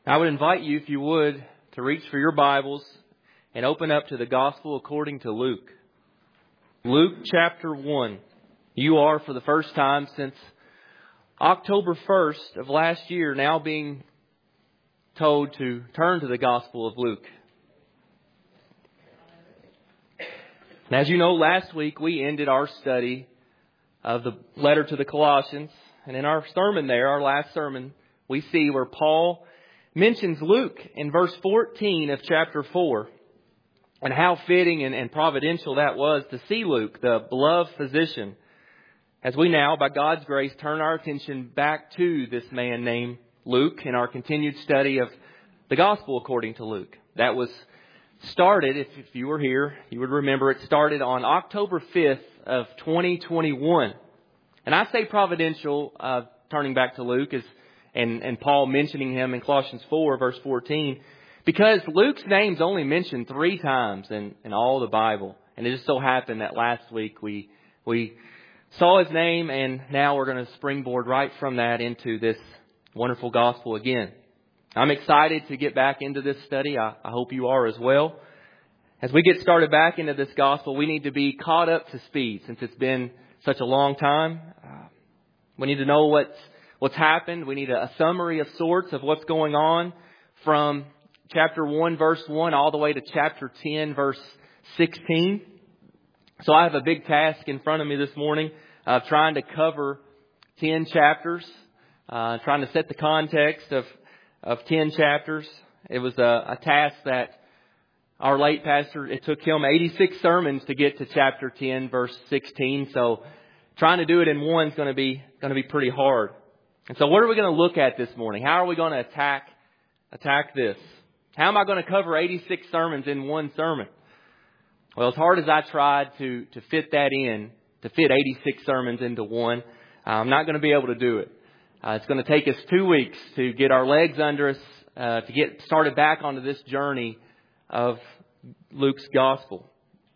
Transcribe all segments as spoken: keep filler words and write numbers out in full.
I would invite you, if you would, to reach for your Bibles and open up to the Gospel according to Luke. Luke chapter one. You are, for the first time since October first of last year, now being told to turn to the Gospel of Luke. And as you know, last week we ended our study of the letter to the Colossians. And in our sermon there, our last sermon, we see where Paul mentions Luke in verse fourteen of chapter four. And how fitting and, and providential that was to see Luke, the beloved physician, as we now, by God's grace, turn our attention back to this man named Luke in our continued study of the Gospel according to Luke. That was started, if, if you were here, you would remember it started on October fifth of twenty twenty-one. And I say providential, uh, turning back to Luke, is and, and Paul mentioning him in Colossians four, verse fourteen, because Luke's name's only mentioned three times in, in all the Bible. And it just so happened that last week we we saw his name, and now we're going to springboard right from that into this wonderful gospel again. I'm excited to get back into this study. I, I hope you are as well. As we get started back into this gospel, we need to be caught up to speed since it's been such a long time. Uh, we need to know what's, what's happened. We need a, a summary of sorts of what's going on from chapter one, verse one, all the way to chapter ten, verse sixteen. So I have a big task in front of me this morning of uh, trying to cover ten chapters, uh, trying to set the context of, of ten chapters. It was a, a task that our late pastor, it took him eighty-six sermons to get to chapter ten, verse sixteen. So trying to do it in one is going to be going to be pretty hard. And so what are we going to look at this morning? How are we going to attack attack this? How am I going to cover eighty-six sermons in one sermon? Well, as hard as I tried to, to fit that in, to fit eighty-six sermons into one, I'm not going to be able to do it. Uh, it's going to take us two weeks to get our legs under us, uh, to get started back onto this journey of Luke's gospel.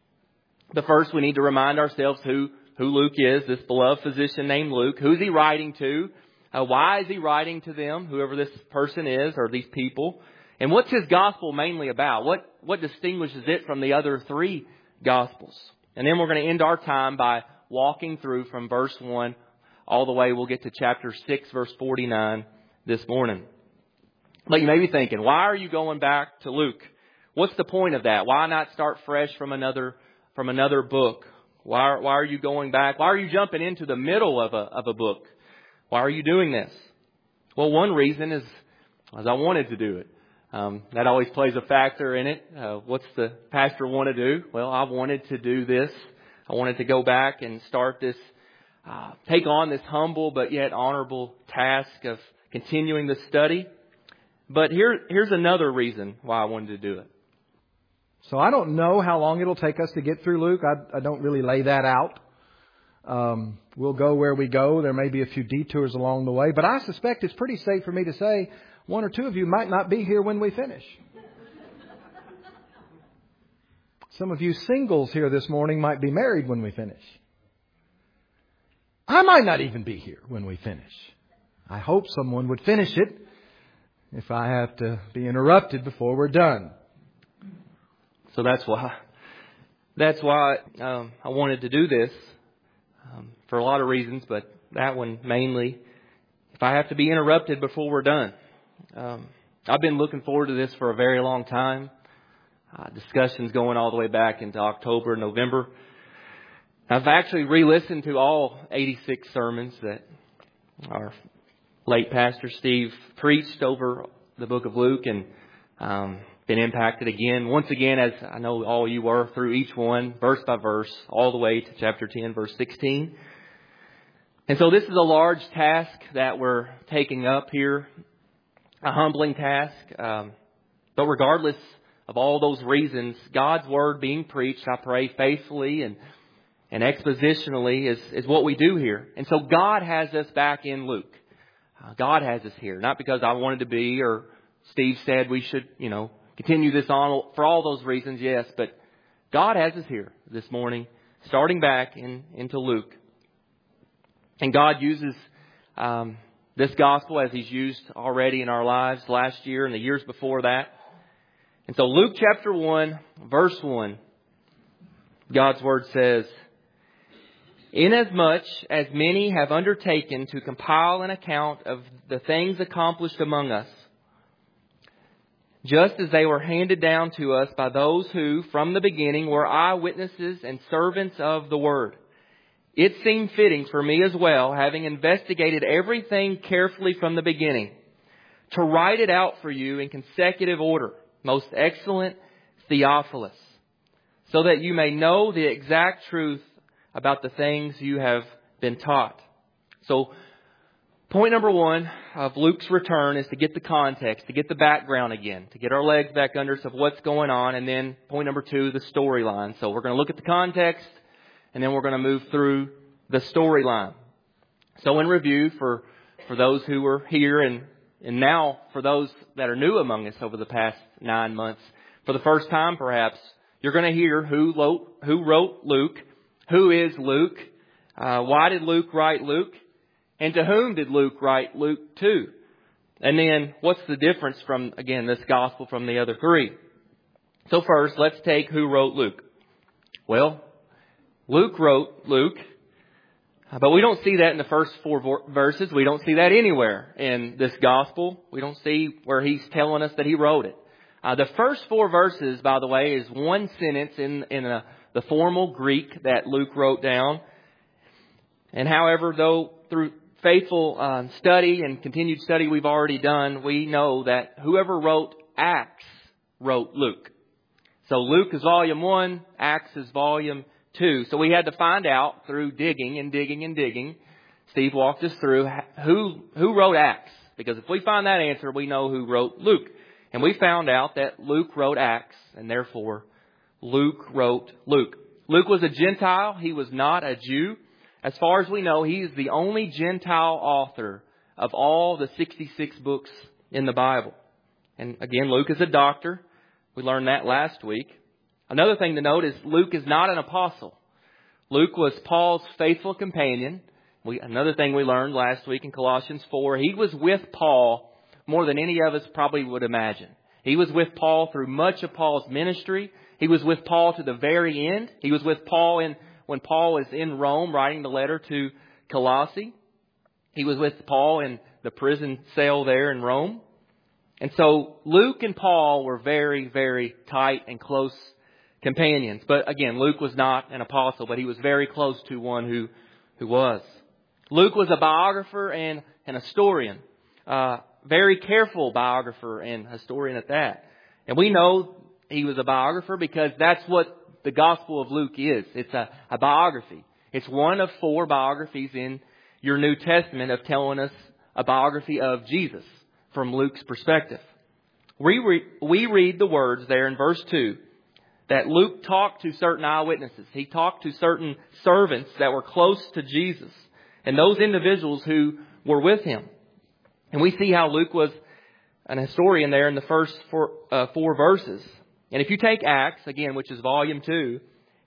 But first, we need to remind ourselves who, who Luke is, this beloved physician named Luke. Who's he writing to? Uh, why is he writing to them, whoever this person is or these people? And what's his gospel mainly about? What what distinguishes it from the other three gospels? And then we're going to end our time by walking through from verse one all the way. We'll get to chapter six, verse forty-nine this morning. But you may be thinking, why are you going back to Luke? What's the point of that? Why not start fresh from another from another book? Why why are you going back? Why are you jumping into the middle of a of a book? Why are you doing this? Well, one reason is as I wanted to do it. Um, that always plays a factor in it. Uh, what's the pastor want to do? Well, I wanted to do this. I wanted to go back and start this, uh, take on this humble but yet honorable task of continuing the study. But here, here's another reason why I wanted to do it. So I don't know how long it'll take us to get through Luke. I, I don't really lay that out. Um, we'll go where we go. There may be a few detours along the way, but I suspect it's pretty safe for me to say one or two of you might not be here when we finish. Some of you singles here this morning might be married when we finish. I might not even be here when we finish. I hope someone would finish it if I have to be interrupted before we're done. So that's why that's why um, I wanted to do this um, for a lot of reasons, but that one mainly. If I have to be interrupted before we're done. Um, I've been looking forward to this for a very long time. Uh, discussions going all the way back into October, November. I've actually re-listened to all eighty-six sermons that our late pastor Steve preached over the book of Luke, and um, been impacted again, once again, as I know all you were, through each one, verse by verse, all the way to chapter ten, verse sixteen. And so this is a large task that we're taking up here. A humbling task. Um, but regardless of all those reasons, God's word being preached, I pray faithfully and, and expositionally is, is what we do here. And so God has us back in Luke. Uh, God has us here. Not because I wanted to be or Steve said we should, you know, continue this on for all those reasons, yes. But God has us here this morning, starting back in, into Luke. And God uses um, this gospel as he's used already in our lives last year and the years before that. And so Luke chapter one, verse one, God's Word says, "Inasmuch as many have undertaken to compile an account of the things accomplished among us, just as they were handed down to us by those who, from the beginning, were eyewitnesses and servants of the Word, it seemed fitting for me as well, having investigated everything carefully from the beginning, to write it out for you in consecutive order, most excellent Theophilus, so that you may know the exact truth about the things you have been taught." So, point number one of Luke's return is to get the context, to get the background again, to get our legs back under us of what's going on. And then point number two, the storyline. So we're going to look at the context, and then we're going to move through the storyline. So in review, for, for those who were here and, and now for those that are new among us over the past nine months, for the first time perhaps, you're going to hear who wrote, who wrote Luke, who is Luke, uh, why did Luke write Luke, and to whom did Luke write Luke to? And then what's the difference from, again, this gospel from the other three? So first, let's take who wrote Luke. Well, Luke wrote Luke, but we don't see that in the first four verses. We don't see that anywhere in this gospel. We don't see where he's telling us that he wrote it. Uh, the first four verses, by the way, is one sentence in, in a, the formal Greek that Luke wrote down. And however, though, through faithful uh, study and continued study we've already done, we know that whoever wrote Acts wrote Luke. So Luke is volume one, Acts is volume two. So we had to find out through digging and digging and digging. Steve walked us through who who wrote Acts. Because if we find that answer, we know who wrote Luke. And we found out that Luke wrote Acts, and therefore Luke wrote Luke. Luke was a Gentile. He was not a Jew. As far as we know, he is the only Gentile author of all the sixty-six books in the Bible. And again, Luke is a doctor. We learned that last week. Another thing to note is Luke is not an apostle. Luke was Paul's faithful companion. We, another thing we learned last week in Colossians four, he was with Paul more than any of us probably would imagine. He was with Paul through much of Paul's ministry. He was with Paul to the very end. He was with Paul in when Paul was in Rome writing the letter to Colossae. He was with Paul in the prison cell there in Rome. And so Luke and Paul were very, very tight and close companions. But again, Luke was not an apostle, but he was very close to one who, who was. Luke was a biographer and an historian. Uh, very careful biographer and historian at that. And we know he was a biographer because that's what the Gospel of Luke is. It's a, a biography. It's one of four biographies in your New Testament of telling us a biography of Jesus from Luke's perspective. We, re, we read the words there in verse two that Luke talked to certain eyewitnesses. He talked to certain servants that were close to Jesus and those individuals who were with him. And we see how Luke was an historian there in the first four, uh, four verses. And if you take Acts, again, which is volume two,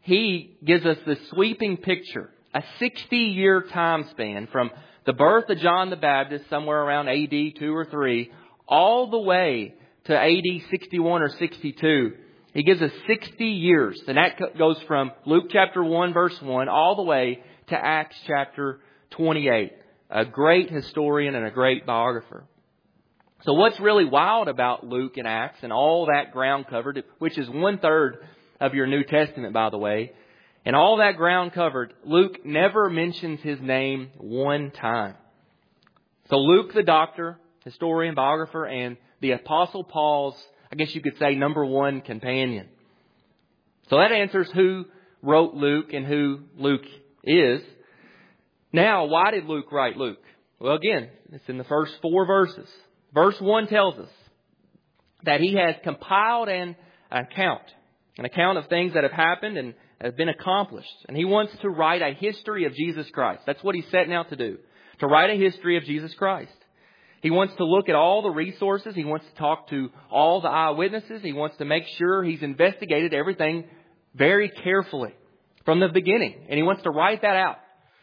he gives us this sweeping picture, a sixty-year time span from the birth of John the Baptist, somewhere around A D two or three, all the way to A D sixty-one or sixty-two. He gives us sixty years. And that goes from Luke chapter one, verse one, all the way to Acts chapter twenty-eight. A great historian and a great biographer. So what's really wild about Luke and Acts and all that ground covered, which is one third of your New Testament, by the way, and all that ground covered, Luke never mentions his name one time. So Luke, the doctor, historian, biographer, and the Apostle Paul's, I guess you could say, number one companion. So that answers who wrote Luke and who Luke is. Now, why did Luke write Luke? Well, again, it's in the first four verses. Verse one tells us that he has compiled an account, an account of things that have happened and have been accomplished. And he wants to write a history of Jesus Christ. That's what he's setting out to do, to write a history of Jesus Christ. He wants to look at all the resources. He wants to talk to all the eyewitnesses. He wants to make sure he's investigated everything very carefully from the beginning. And he wants to write that out.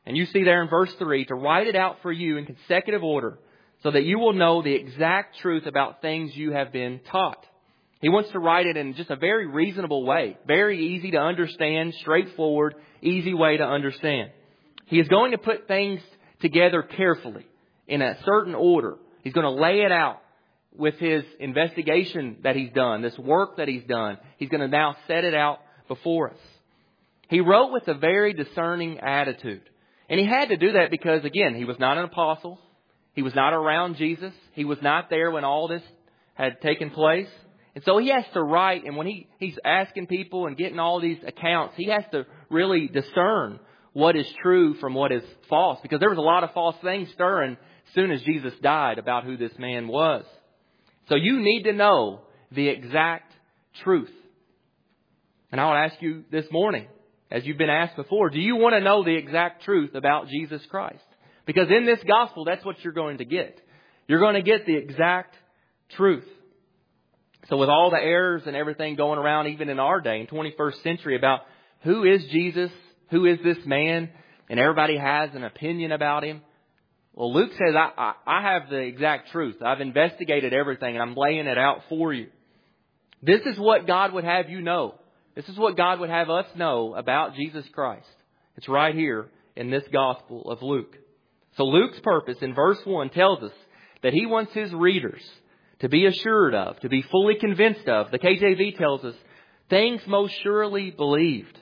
And you see there in verse three, to write it out for you in consecutive order so that you will know the exact truth about things you have been taught. He wants to write it in just a very reasonable way, very easy to understand, straightforward, easy way to understand. He is going to put things together carefully in a certain order. He's going to lay it out with his investigation that he's done, this work that he's done. He's going to now set it out before us. He wrote with a very discerning attitude. And he had to do that because, again, he was not an apostle. He was not around Jesus. He was not there when all this had taken place. And so he has to write, and when he, he's asking people and getting all these accounts, he has to really discern what is true from what is false. Because there was a lot of false things stirring as soon as Jesus died about who this man was. So you need to know the exact truth. And I would ask you this morning, as you've been asked before, do you want to know the exact truth about Jesus Christ? Because in this gospel, that's what you're going to get. You're going to get the exact truth. So with all the errors and everything going around, even in our day, in twenty-first century, about who is Jesus, who is this man, and everybody has an opinion about him. Well, Luke says, I, I, I have the exact truth. I've investigated everything, and I'm laying it out for you. This is what God would have you know. This is what God would have us know about Jesus Christ. It's right here in this Gospel of Luke. So Luke's purpose in verse one tells us that he wants his readers to be assured of, to be fully convinced of. The K J V tells us, things most surely believed.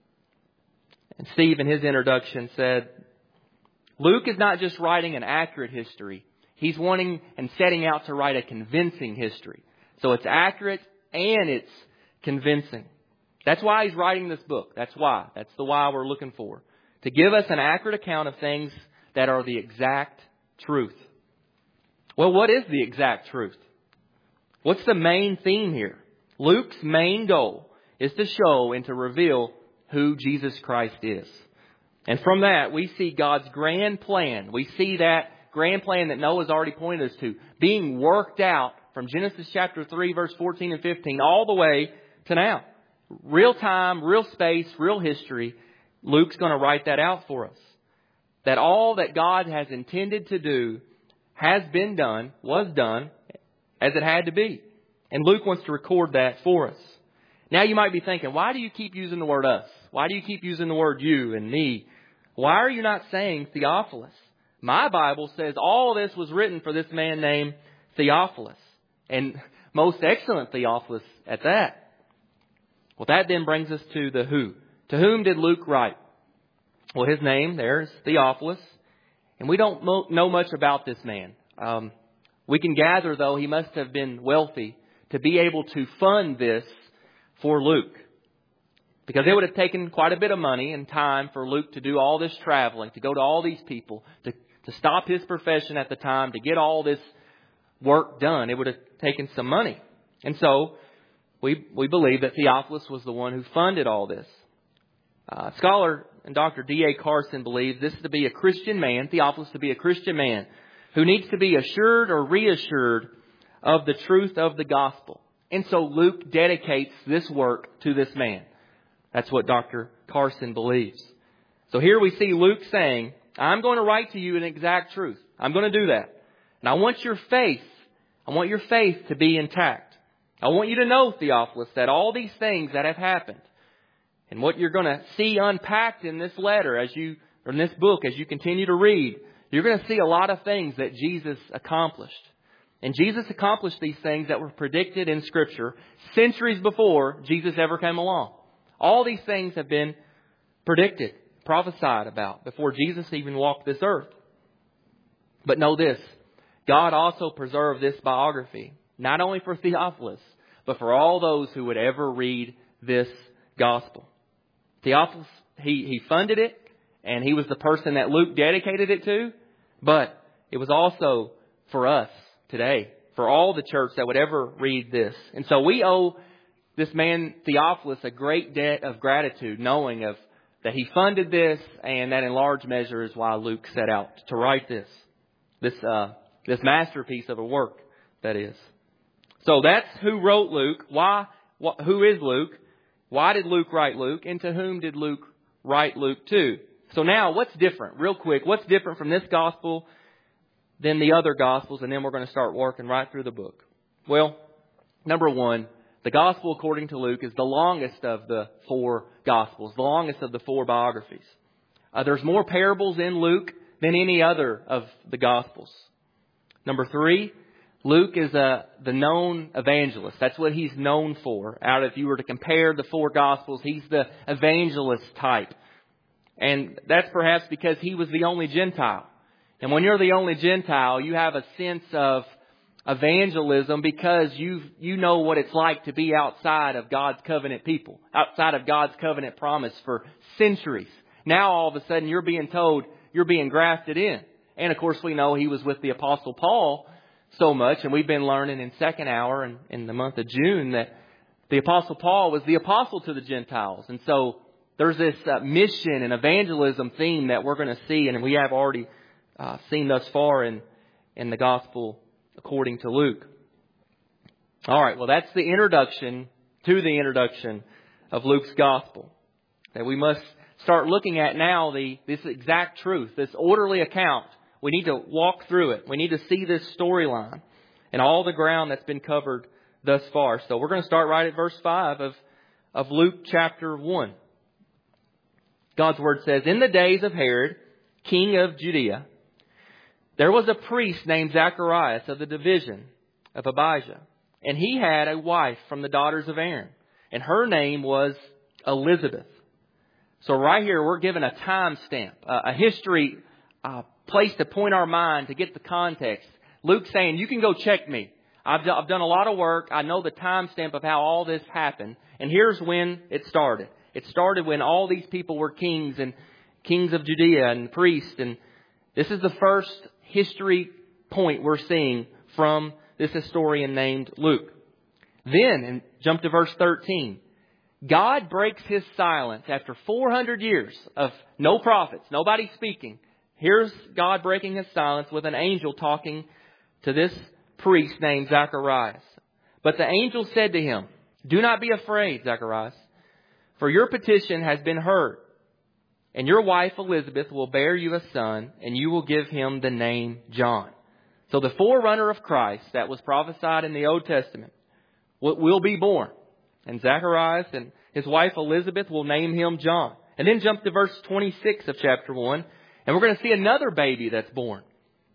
And Steve in his introduction said, Luke is not just writing an accurate history. He's wanting and setting out to write a convincing history. So it's accurate and it's convincing. That's why he's writing this book. That's why. That's the why we're looking for. To give us an accurate account of things that are the exact truth. Well, what is the exact truth? What's the main theme here? Luke's main goal is to show and to reveal who Jesus Christ is. And from that, we see God's grand plan. We see that grand plan that Noah's already pointed us to being worked out from Genesis chapter three, verse fourteen and fifteen, all the way to now. Real time, real space, real history. Luke's going to write that out for us. That all that God has intended to do has been done, was done, as it had to be. And Luke wants to record that for us. Now you might be thinking, why do you keep using the word us? Why do you keep using the word you and me? Why are you not saying Theophilus? My Bible says all this was written for this man named Theophilus. And most excellent Theophilus at that. Well, that then brings us to the who. To whom did Luke write? Well, his name there is Theophilus. And we don't know much about this man. Um, we can gather, though, he must have been wealthy to be able to fund this for Luke. Because it would have taken quite a bit of money and time for Luke to do all this traveling, to go to all these people, to, to stop his profession at the time, to get all this work done. It would have taken some money. And so we we believe that Theophilus was the one who funded all this. Uh, scholar and Doctor D A Carson believes this to be a Christian man, Theophilus to be a Christian man, who needs to be assured or reassured of the truth of the gospel. And so Luke dedicates this work to this man. That's what Doctor Carson believes. So here we see Luke saying, I'm going to write to you an exact truth. I'm going to do that. And I want your faith, I want your faith to be intact. I want you to know, Theophilus, that all these things that have happened and what you're going to see unpacked in this letter as you, or in this book, as you continue to read, you're going to see a lot of things that Jesus accomplished. And Jesus accomplished these things that were predicted in Scripture centuries before Jesus ever came along. All these things have been predicted, prophesied about before Jesus even walked this earth. But know this, God also preserved this biography, not only for Theophilus, but for all those who would ever read this gospel. Theophilus, he, he funded it, and he was the person that Luke dedicated it to, but it was also for us today, for all the church that would ever read this. And so we owe this man Theophilus a great debt of gratitude, knowing of that he funded this, and that in large measure is why Luke set out to write this, this uh, this masterpiece of a work, that is. So that's who wrote Luke. Why? Wh- who is Luke? Why did Luke write Luke? And to whom did Luke write Luke to? So now, what's different? Real quick, what's different from this gospel than the other gospels? And then we're going to start working right through the book. Well, number one, the gospel according to Luke is the longest of the four gospels, the longest of the four biographies. Uh, there's more parables in Luke than any other of the gospels. Number three, Luke is a, the known evangelist. That's what he's known for. Out if you were to compare the four gospels, he's the evangelist type. And that's perhaps because he was the only Gentile. And when you're the only Gentile, you have a sense of evangelism because you you know what it's like to be outside of God's covenant people, outside of God's covenant promise for centuries. Now all of a sudden you're being told you're being grafted in. And of course we know he was with the Apostle Paul so much, and we've been learning in second hour and in the month of June that the Apostle Paul was the apostle to the Gentiles. And so there's this uh, mission and evangelism theme that we're going to see, and we have already uh, seen thus far in, in the gospel according to Luke. All right, well, that's the introduction to the introduction of Luke's gospel. That we must start looking at now the this exact truth, this orderly account. We need to walk through it. We need to see this storyline and all the ground that's been covered thus far. So we're going to start right at verse five of, of Luke chapter one. God's word says, "In the days of Herod, king of Judea, there was a priest named Zacharias of the division of Abijah. And he had a wife from the daughters of Aaron. And her name was Elizabeth." So right here, we're given a time stamp, a history uh, place to point our mind to get the context. Luke's saying, you can go check me. I've, I've done a lot of work. I know the time stamp of how all this happened. And here's when it started. It started when all these people were kings and kings of Judea and priests. And this is the first history point we're seeing from this historian named Luke. Then, and jump to verse thirteen, God breaks his silence after four hundred years of no prophets, nobody speaking. Here's God breaking his silence with an angel talking to this priest named Zacharias. "But the angel said to him, 'Do not be afraid, Zacharias, for your petition has been heard. And your wife Elizabeth will bear you a son, and you will give him the name John.'" So the forerunner of Christ that was prophesied in the Old Testament will be born. And Zacharias and his wife Elizabeth will name him John. And then jump to verse twenty-six of chapter one. And we're going to see another baby that's born.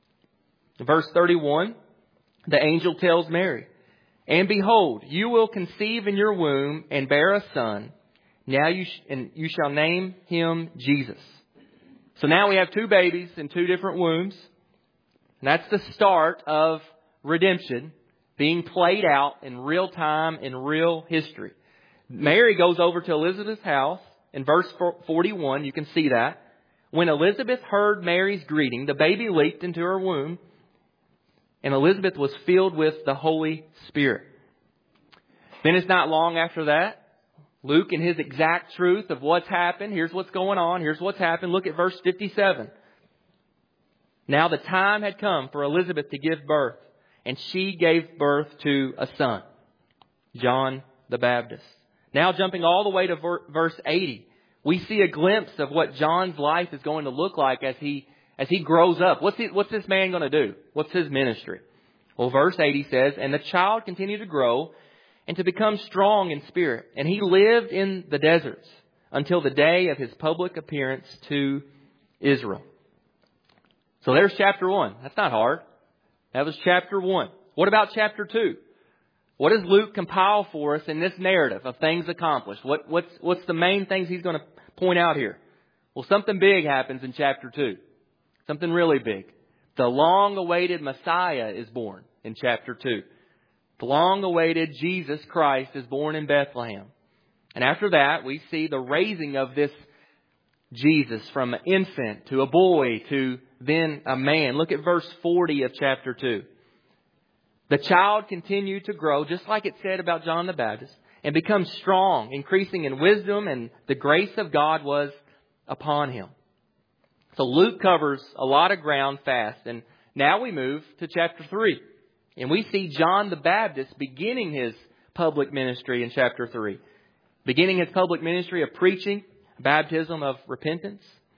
In verse thirty-one, the angel tells Mary, "And behold, you will conceive in your womb and bear a son. Now you sh- and you shall name him Jesus." So now we have two babies in two different wombs. And that's the start of redemption being played out in real time, in real history. Mary goes over to Elizabeth's house. In verse forty-one, you can see that. "When Elizabeth heard Mary's greeting, the baby leaped into her womb, and Elizabeth was filled with the Holy Spirit." Then it's not long after that, Luke, in his exact truth of what's happened, here's what's going on, here's what's happened. Look at verse fifty-seven. "Now the time had come for Elizabeth to give birth, and she gave birth to a son, John the Baptist." Now jumping all the way to ver- verse eighty, we see a glimpse of what John's life is going to look like as he as he grows up. What's he, what's this man going to do? What's his ministry? Well, verse eighty says, "And the child continued to grow and to become strong in spirit. And he lived in the deserts until the day of his public appearance to Israel." So there's chapter one. That's not hard. That was chapter one. What about chapter two? What does Luke compile for us in this narrative of things accomplished? What, what's, what's the main things he's going to point out here? Well, something big happens in chapter two. Something really big. The long-awaited Messiah is born in chapter two. The long-awaited Jesus Christ is born in Bethlehem. And after that, we see the raising of this Jesus from an infant to a boy to then a man. Look at verse forty of chapter two. "The child continued to grow, just like it said about John the Baptist, and become strong, increasing in wisdom, and the grace of God was upon him." So Luke covers a lot of ground fast. And now we move to chapter three. And we see John the Baptist beginning his public ministry in chapter three. Beginning his public ministry of preaching, baptism of repentance.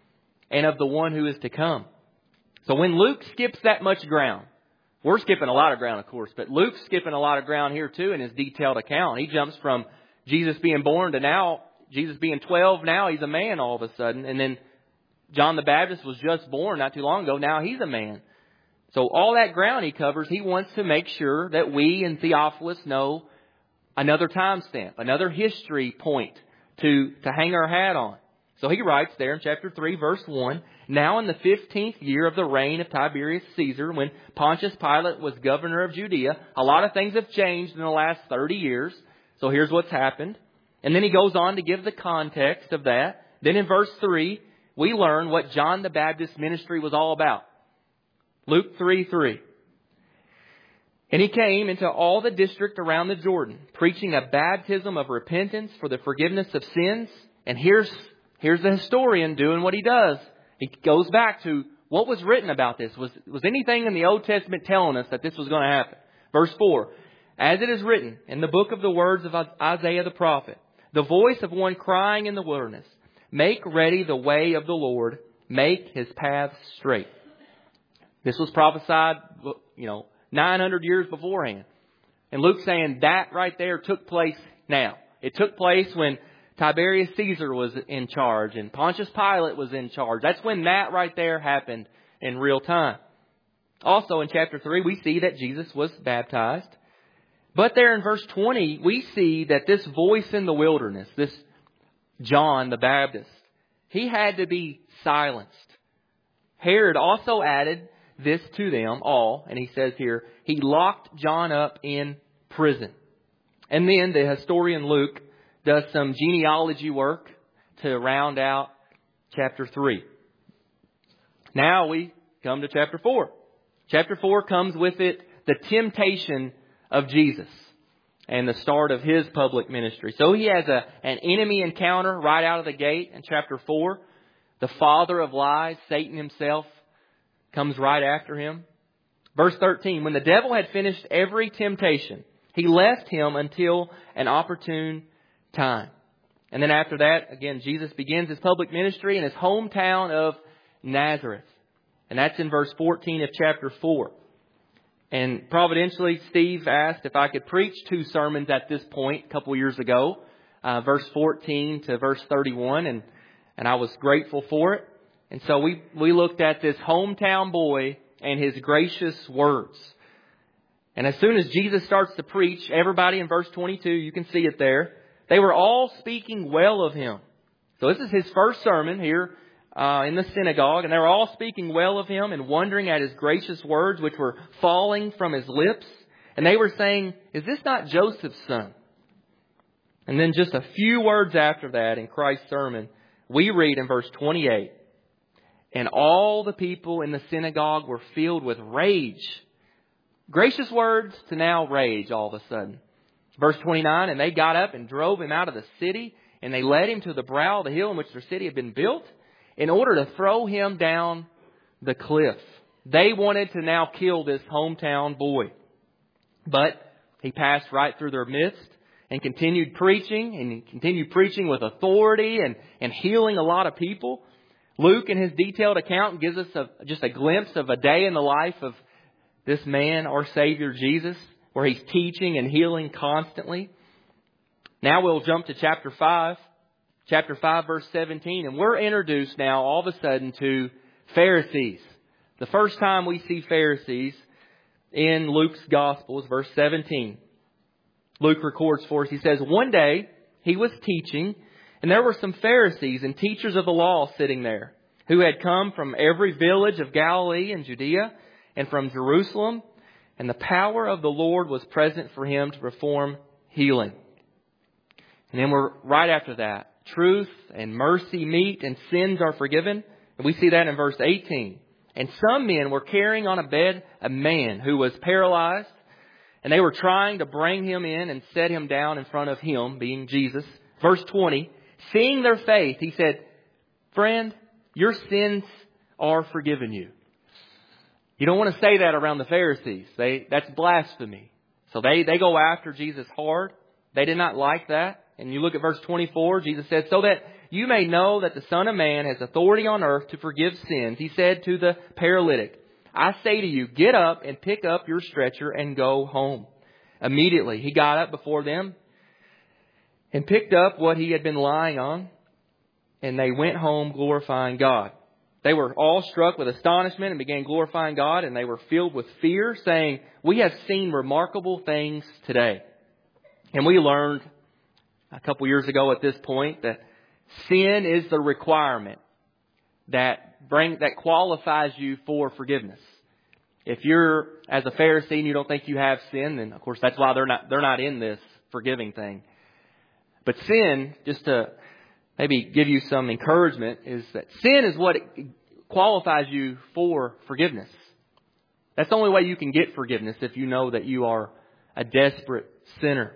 and of the one who is to come. So when Luke skips that much ground, we're skipping a lot of ground, of course, but Luke's skipping a lot of ground here too in his detailed account. He jumps from Jesus being born to now Jesus being twelve. Now he's a man all of a sudden. And then John the Baptist was just born not too long ago. Now he's a man. So all that ground he covers, he wants to make sure that we in Theophilus know another time stamp, another history point to, to hang our hat on. So he writes there in chapter three, verse one, now in the fifteenth year of the reign of Tiberius Caesar, when Pontius Pilate was governor of Judea, a lot of things have changed in the last thirty years. So here's what's happened. And then he goes on to give the context of that. Then in verse three, we learn what John the Baptist's ministry was all about. Luke three three. And he came into all the district around the Jordan, preaching a baptism of repentance for the forgiveness of sins. And here's, here's the historian doing what he does. He goes back to what was written about this. Was, was anything in the Old Testament telling us that this was going to happen? Verse four. As it is written in the book of the words of Isaiah the prophet, the voice of one crying in the wilderness, make ready the way of the Lord, make his paths straight. This was prophesied, you know, nine hundred years beforehand. And Luke's saying that right there took place now. It took place when Tiberius Caesar was in charge and Pontius Pilate was in charge. That's when that right there happened in real time. Also in chapter three, we see that Jesus was baptized. But there in verse twenty, we see that this voice in the wilderness, this John the Baptist, he had to be silenced. Herod also added this to them all, and he says here, he locked John up in prison. And then the historian Luke does some genealogy work to round out chapter three. Now we come to chapter four. Chapter four comes with it the temptation of Jesus and the start of his public ministry. So he has a, an enemy encounter right out of the gate in chapter four. The father of lies, Satan himself, comes right after him. Verse thirteen, when the devil had finished every temptation, he left him until an opportune time. And then after that, again, Jesus begins his public ministry in his hometown of Nazareth. And that's in verse fourteen of chapter four. And providentially, Steve asked if I could preach two sermons at this point a couple years ago, uh, verse fourteen to verse thirty-one, and, and I was grateful for it. And so we, we looked at this hometown boy and his gracious words. And as soon as Jesus starts to preach, everybody in verse twenty-two, you can see it there, they were all speaking well of him. So this is his first sermon here uh, in the synagogue, and they were all speaking well of him and wondering at his gracious words which were falling from his lips. And they were saying, is this not Joseph's son? And then just a few words after that in Christ's sermon, we read in verse twenty-eight, and all the people in the synagogue were filled with rage. Gracious words to now rage all of a sudden. Verse twenty-nine, and they got up and drove him out of the city, and they led him to the brow of the hill in which their city had been built, in order to throw him down the cliff. They wanted to now kill this hometown boy. But he passed right through their midst and continued preaching, and he continued preaching with authority and, and healing a lot of people. Luke, in his detailed account, gives us a, just a glimpse of a day in the life of this man, our Savior Jesus, where he's teaching and healing constantly. Now we'll jump to chapter five. Chapter five, verse seventeen. And we're introduced now all of a sudden to Pharisees. The first time we see Pharisees in Luke's Gospel is verse seventeen. Luke records for us. He says, one day he was teaching, and there were some Pharisees and teachers of the law sitting there, who had come from every village of Galilee and Judea and from Jerusalem. And the power of the Lord was present for him to perform healing. And then we're right after that. Truth and mercy meet and sins are forgiven. And we see that in verse eighteen. And some men were carrying on a bed a man who was paralyzed. And they were trying to bring him in and set him down in front of him, being Jesus. Verse twenty. Seeing their faith, he said, friend, your sins are forgiven you. You don't want to say that around the Pharisees. They, that's blasphemy. So they, they go after Jesus hard. They did not like that. and you look at verse twenty-four, Jesus said, so that you may know that the Son of Man has authority on earth to forgive sins, He said to the paralytic, I say to you, get up and pick up your stretcher and go home. Immediately he got up before them and picked up what he had been lying on, and they went home glorifying God. They were all struck with astonishment and began glorifying God, and they were filled with fear, saying, we have seen remarkable things today. And we learned a couple years ago at this point that sin is the requirement that bring that qualifies you for forgiveness. If you're as a Pharisee and you don't think you have sin, then of course that's why they're not they're not in this forgiving thing. But sin, just to maybe give you some encouragement, is that sin is what qualifies you for forgiveness. That's the only way you can get forgiveness, if you know that you are a desperate sinner.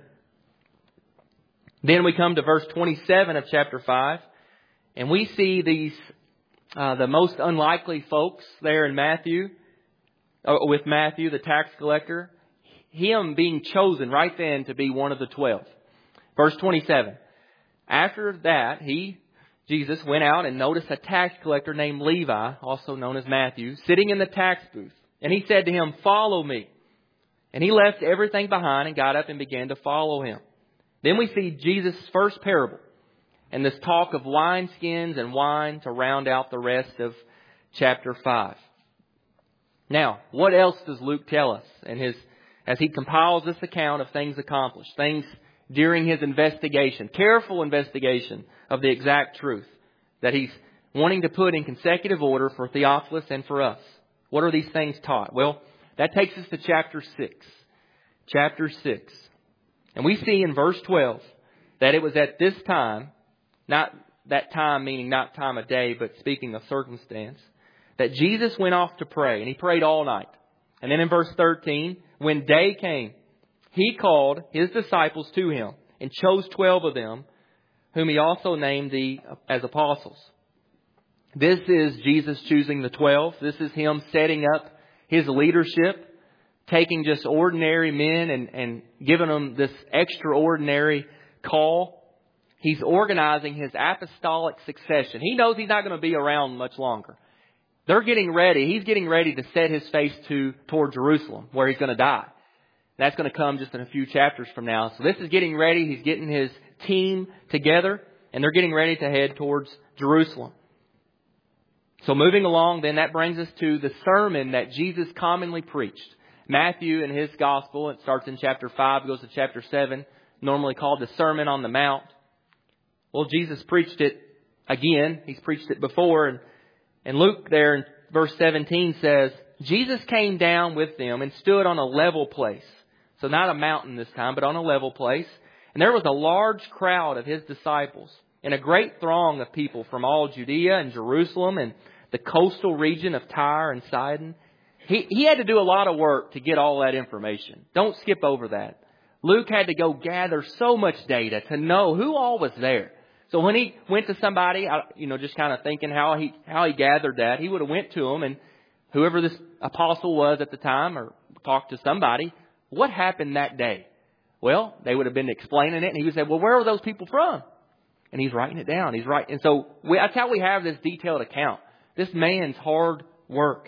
Then we come to verse twenty-seven of chapter five, and we see these uh, the most unlikely folks there in Matthew, uh, with Matthew, the tax collector, him being chosen right then to be one of the twelve. Verse twenty-seven. After that, he, Jesus, went out and noticed a tax collector named Levi, also known as Matthew, sitting in the tax booth. And he said to him, follow me. And he left everything behind and got up and began to follow him. Then we see Jesus' first parable and this talk of wineskins and wine to round out the rest of chapter five. Now, what else does Luke tell us in his, as he compiles this account of things accomplished, things during his investigation, careful investigation of the exact truth that he's wanting to put in consecutive order for Theophilus and for us? What are these things taught? Well, that takes us to chapter six. Chapter six. And we see in verse twelve that it was at this time, not that time meaning not time of day, but speaking of circumstance, that Jesus went off to pray, and He prayed all night. And then in verse thirteen, when day came, He called His disciples to Him and chose twelve of them, whom He also named the, as apostles. This is Jesus choosing the twelve. This is Him setting up His leadership, taking just ordinary men and, and giving them this extraordinary call. He's organizing His apostolic succession. He knows He's not going to be around much longer. They're getting ready. He's getting ready to set His face to toward Jerusalem, where He's going to die. That's going to come just in a few chapters from now. So this is getting ready. He's getting His team together, and they're getting ready to head towards Jerusalem. So moving along, then that brings us to the sermon that Jesus commonly preached. Matthew in his gospel, it starts in chapter five, goes to chapter seven, normally called the Sermon on the Mount. Well, Jesus preached it again. He's preached it before. And, and Luke there in verse seventeen says, Jesus came down with them and stood on a level place. So not a mountain this time, but on a level place. And there was a large crowd of His disciples and a great throng of people from all Judea and Jerusalem and the coastal region of Tyre and Sidon. He, he had to do a lot of work to get all that information. Don't skip over that. Luke had to go gather so much data to know who all was there. So when he went to somebody, you know, just kind of thinking how he how he gathered that, he would have went to them, and whoever this apostle was at the time, or talked to somebody, what happened that day? Well, they would have been explaining it, and he would say, well, where are those people from? And he's writing it down. He's writing. And so we, that's how we have this detailed account. This man's hard work.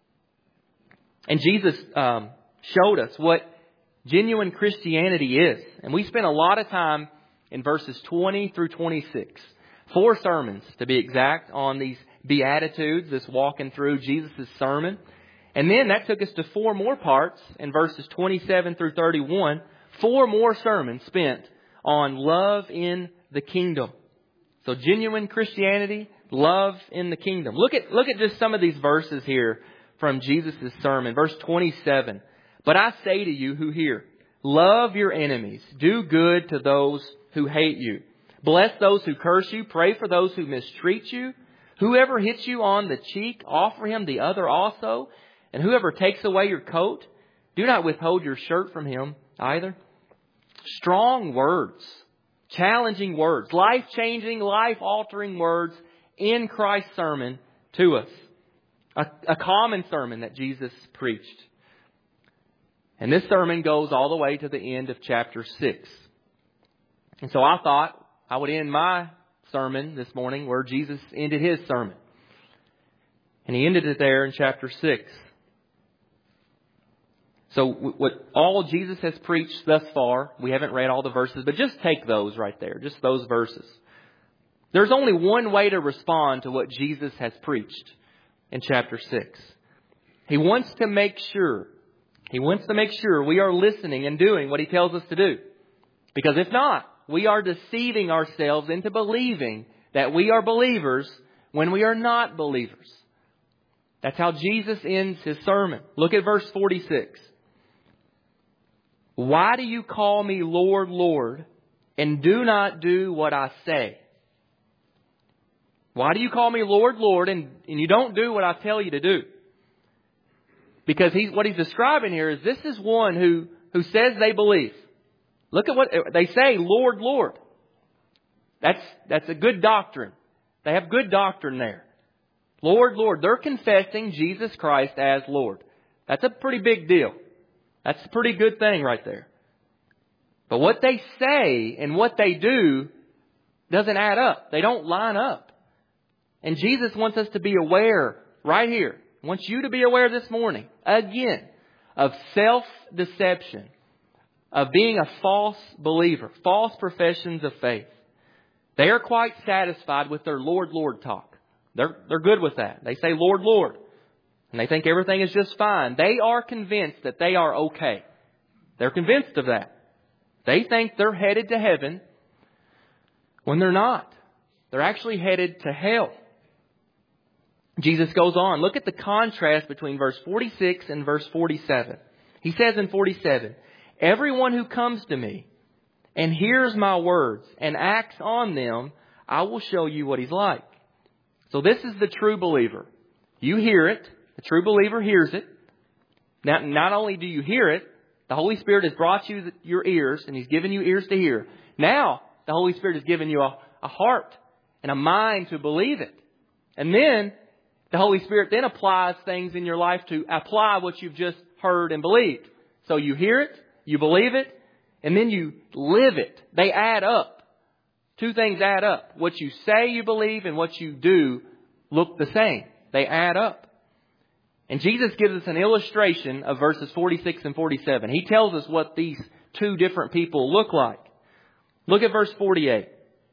And Jesus um, showed us what genuine Christianity is. And we spent a lot of time in verses twenty through twenty-six. Four sermons, to be exact, on these Beatitudes, this walking through Jesus' sermon. And then that took us to four more parts in verses twenty-seven through thirty-one. Four more sermons spent on love in the kingdom. So genuine Christianity, love in the kingdom. Look at, look at just some of these verses here from Jesus' sermon. Verse twenty-seven. But I say to you who hear, love your enemies. Do good to those who hate you. Bless those who curse you. Pray for those who mistreat you. Whoever hits you on the cheek, offer him the other also. And whoever takes away your coat, do not withhold your shirt from him either. Strong words, challenging words, life-changing, life-altering words in Christ's sermon to us. A, a common sermon that Jesus preached. And this sermon goes all the way to the end of chapter six. And so I thought I would end my sermon this morning where Jesus ended His sermon. And He ended it there in chapter six. So what all Jesus has preached thus far, we haven't read all the verses, but just take those right there, just those verses. There's only one way to respond to what Jesus has preached in chapter six. He wants to make sure, He wants to make sure we are listening and doing what He tells us to do. Because if not, we are deceiving ourselves into believing that we are believers when we are not believers. That's how Jesus ends His sermon. Look at verse forty-six. Why do you call me Lord, Lord, and do not do what I say? Why do you call me Lord, Lord, and, and you don't do what I tell you to do? Because he's, what He's describing here is this is one who, who says they believe. Look at what they say, Lord, Lord. That's, that's a good doctrine. They have good doctrine there. Lord, Lord. They're confessing Jesus Christ as Lord. That's a pretty big deal. That's a pretty good thing right there. But what they say and what they do doesn't add up. They don't line up. And Jesus wants us to be aware right here. He wants you to be aware this morning, again, of self-deception, of being a false believer, false professions of faith. They are quite satisfied with their Lord, Lord talk. They're, they're good with that. They say, Lord, Lord. And they think everything is just fine. They are convinced that they are okay. They're convinced of that. They think they're headed to heaven when they're not. They're actually headed to hell. Jesus goes on. Look at the contrast between verse forty-six and verse forty-seven. He says in forty-seven, everyone who comes to me and hears my words and acts on them, I will show you what he's like. So this is the true believer. You hear it. The true believer hears it. Now, not only do you hear it, the Holy Spirit has brought you your ears and He's given you ears to hear. Now, the Holy Spirit has given you a, a heart and a mind to believe it. And then, the Holy Spirit then applies things in your life to apply what you've just heard and believed. So you hear it, you believe it, and then you live it. They add up. Two things add up. What you say you believe and what you do look the same. They add up. And Jesus gives us an illustration of verses forty-six and forty-seven. He tells us what these two different people look like. Look at verse forty-eight.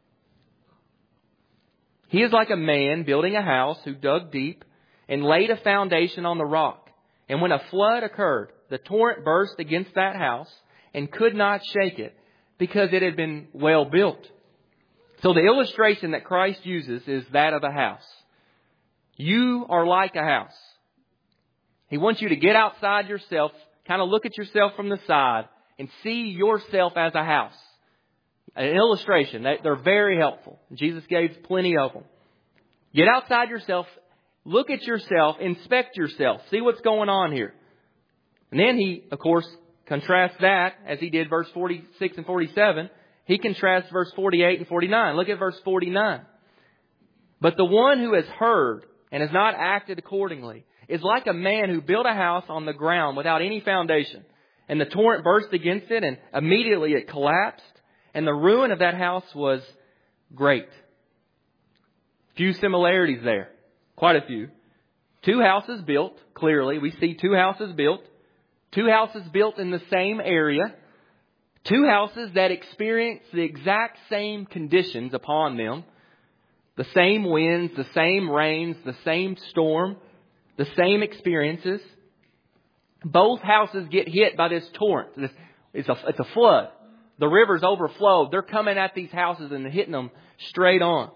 He is like a man building a house who dug deep and laid a foundation on the rock. And when a flood occurred, the torrent burst against that house and could not shake it because it had been well built. So the illustration that Christ uses is that of a house. You are like a house. He wants you to get outside yourself, kind of look at yourself from the side and see yourself as a house. An illustration. They're very helpful. Jesus gave plenty of them. Get outside yourself. Look at yourself. Inspect yourself. See what's going on here. And then He, of course, contrasts that as He did verse forty-six and forty-seven. He contrasts verse forty-eight and forty-nine. Look at verse forty-nine. But the one who has heard and has not acted accordingly is like a man who built a house on the ground without any foundation. And the torrent burst against it and immediately it collapsed. And the ruin of that house was great. Few similarities there. Quite a few. Two houses built, clearly. We see two houses built. Two houses built in the same area. Two houses that experience the exact same conditions upon them. The same winds, the same rains, the same storm, the same experiences. Both houses get hit by this torrent. It's a, it's a flood. The rivers overflowed. They're coming at these houses and hitting them straight on.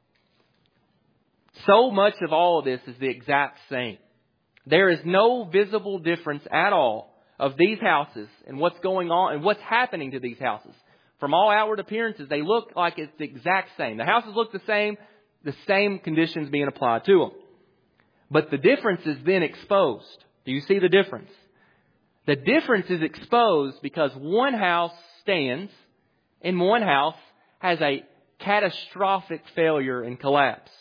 So much of all of this is the exact same. There is no visible difference at all of these houses and what's going on and what's happening to these houses. From all outward appearances, they look like it's the exact same. The houses look the same, the same conditions being applied to them. But the difference is then exposed. Do you see the difference? The difference is exposed because one house stands and one house has a catastrophic failure and collapse.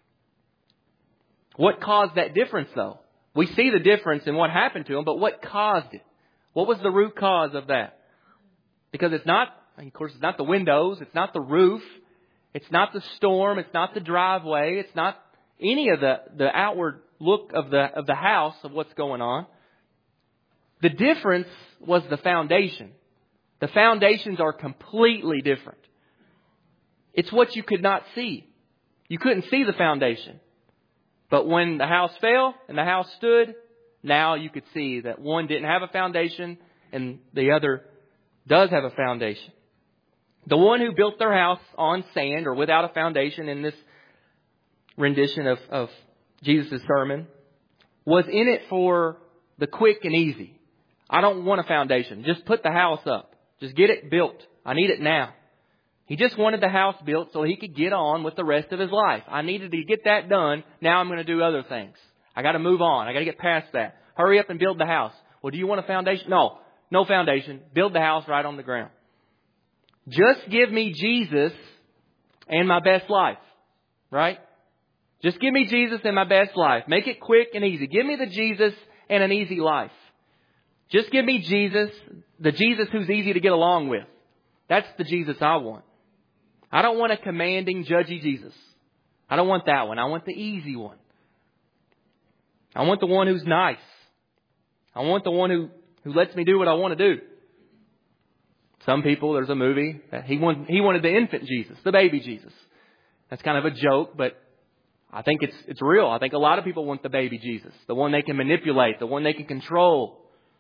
What caused that difference, though? We see the difference in what happened to them, but what caused it? What was the root cause of that? Because it's not And of course, it's not the windows. It's not the roof. It's not the storm. It's not the driveway. It's not any of the, the outward look of the, of the house of what's going on. The difference was the foundation. The foundations are completely different. It's what you could not see. You couldn't see the foundation. But when the house fell and the house stood, now you could see that one didn't have a foundation and the other does have a foundation. The one who built their house on sand or without a foundation in this rendition of, of Jesus' sermon was in it for the quick and easy. I don't want a foundation. Just put the house up. Just get it built. I need it now. He just wanted the house built so he could get on with the rest of his life. I needed to get that done. Now I'm going to do other things. I got to move on. I got to get past that. Hurry up and build the house. Well, do you want a foundation? No, no foundation. Build the house right on the ground. Just give me Jesus and my best life. Right? Just give me Jesus and my best life. Make it quick and easy. Give me the Jesus and an easy life. Just give me Jesus, the Jesus who's easy to get along with. That's the Jesus I want. I don't want a commanding, judgy Jesus. I don't want that one. I want the easy one. I want the one who's nice. I want the one who, who lets me do what I want to do. Some people, there's a movie that he wanted, he wanted the infant Jesus, the baby Jesus. That's kind of a joke, but I think it's it's real. I think a lot of people want the baby Jesus, the one they can manipulate, the one they can control.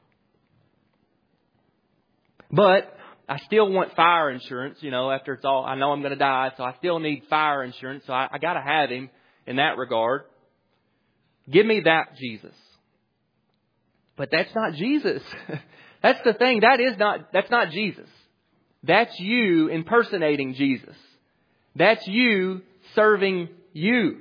But I still want fire insurance, you know, after it's all, I know I'm going to die, so I still need fire insurance. So I, I got to have him in that regard. Give me that Jesus. But that's not Jesus. That's the thing. That is not, that's not Jesus. That's you impersonating Jesus. That's you serving you.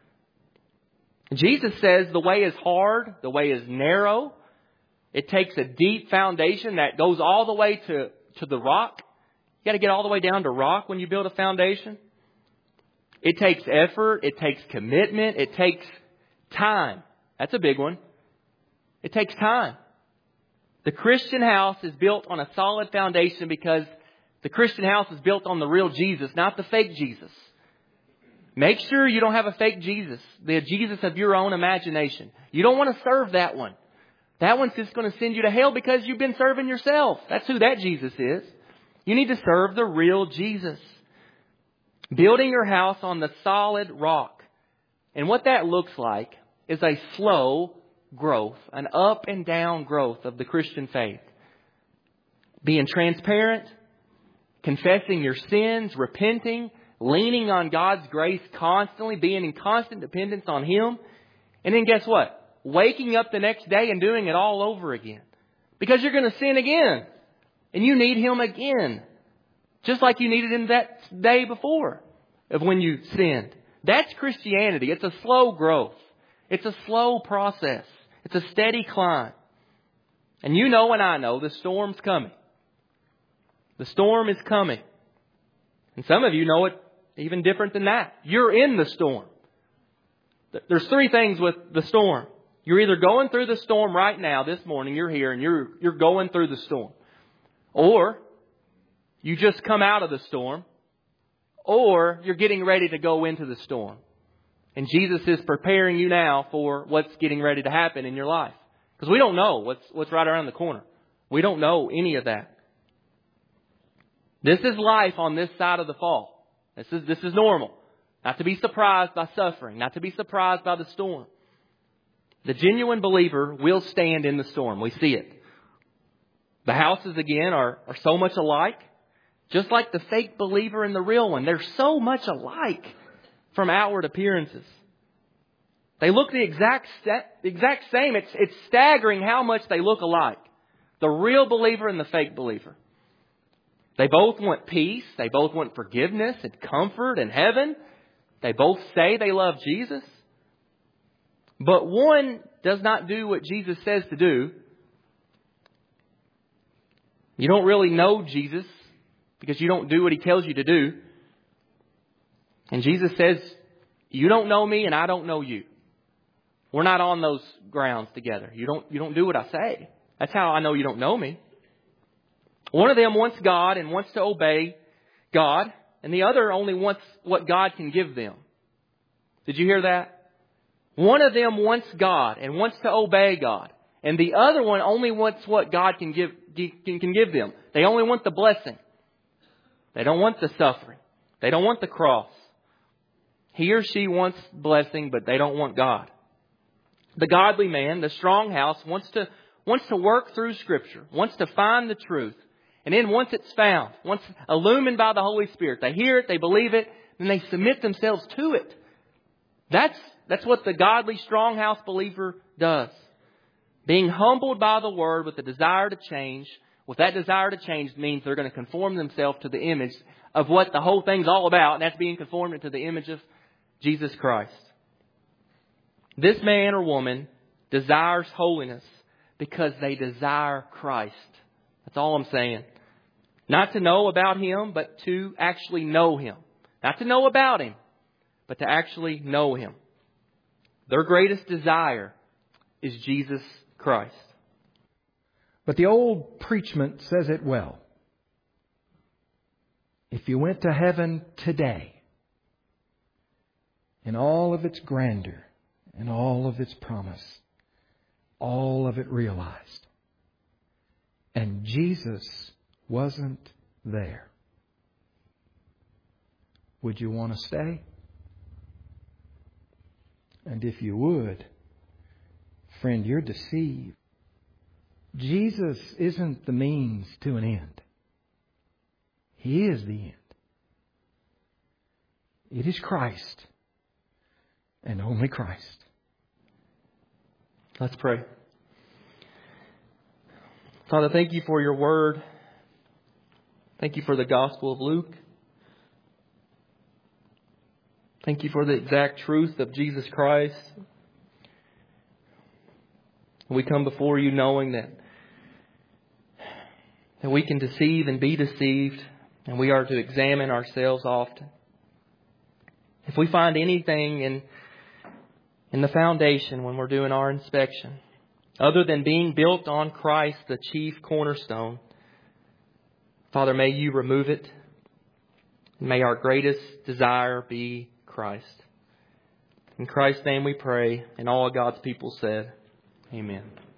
Jesus says the way is hard, the way is narrow. It takes a deep foundation that goes all the way to, to the rock. You got to get all the way down to rock when you build a foundation. It takes effort. It takes commitment. It takes time. That's a big one. It takes time. The Christian house is built on a solid foundation because the Christian house is built on the real Jesus, not the fake Jesus. Make sure you don't have a fake Jesus, the Jesus of your own imagination. You don't want to serve that one. That one's just going to send you to hell because you've been serving yourself. That's who that Jesus is. You need to serve the real Jesus. Building your house on the solid rock. And what that looks like is a slow growth, an up and down growth of the Christian faith. Being transparent, confessing your sins, repenting, leaning on God's grace constantly, being in constant dependence on Him. And then guess what? Waking up the next day and doing it all over again. Because you're going to sin again. And you need Him again. Just like you needed Him that day before of when you sinned. That's Christianity. It's a slow growth. It's a slow process. It's a steady climb. And you know and I know the storm's coming. The storm is coming. And some of you know it even different than that. You're in the storm. There's three things with the storm. You're either going through the storm right now, this morning, you're here and you're you're going through the storm. Or you just come out of the storm. Or you're getting ready to go into the storm. And Jesus is preparing you now for what's getting ready to happen in your life. Because we don't know what's what's right around the corner. We don't know any of that. This is life on this side of the fall. This is this is normal. Not to be surprised by suffering. Not to be surprised by the storm. The genuine believer will stand in the storm. We see it. The houses, again, are, are so much alike. Just like the fake believer and the real one. They're so much alike from outward appearances. They look the exact the exact same. It's, it's staggering how much they look alike. The real believer and the fake believer. They both want peace. They both want forgiveness and comfort and heaven. They both say they love Jesus. But one does not do what Jesus says to do. You don't really know Jesus because you don't do what He tells you to do. And Jesus says, you don't know me and I don't know you. We're not on those grounds together. You don't, you don't do what I say. That's how I know you don't know me. One of them wants God and wants to obey God, and the other only wants what God can give them. Did you hear that? One of them wants God and wants to obey God, and the other one only wants what God can give can, can give them. They only want the blessing. They don't want the suffering. They don't want the cross. He or she wants blessing, but they don't want God. The godly man, the strong house, wants to wants to work through Scripture, wants to find the truth. And then once it's found, once illumined by the Holy Spirit, they hear it, they believe it, and they submit themselves to it. That's, that's what the godly strong house believer does. Being humbled by the Word with a desire to change. With that desire to change means they're going to conform themselves to the image of what the whole thing's all about, and that's being conformed into the image of Jesus Christ. This man or woman desires holiness because they desire Christ. That's all I'm saying. Not to know about Him, but to actually know Him. Not to know about Him, but to actually know Him. Their greatest desire is Jesus Christ. But the old preachment says it well. If you went to heaven today, in all of its grandeur, and all of its promise, all of it realized, and Jesus wasn't there, would you want to stay? And if you would, friend, you're deceived. Jesus isn't the means to an end. He is the end. It is Christ, and only Christ. Let's pray. Father, thank you for your word. Thank you for the Gospel of Luke. Thank you for the exact truth of Jesus Christ. We come before you knowing that, that we can deceive and be deceived, and we are to examine ourselves often. If we find anything in, in the foundation when we're doing our inspection, other than being built on Christ, the chief cornerstone, Father, may you remove it. May our greatest desire be Christ. In Christ's name we pray, and all of God's people said, Amen.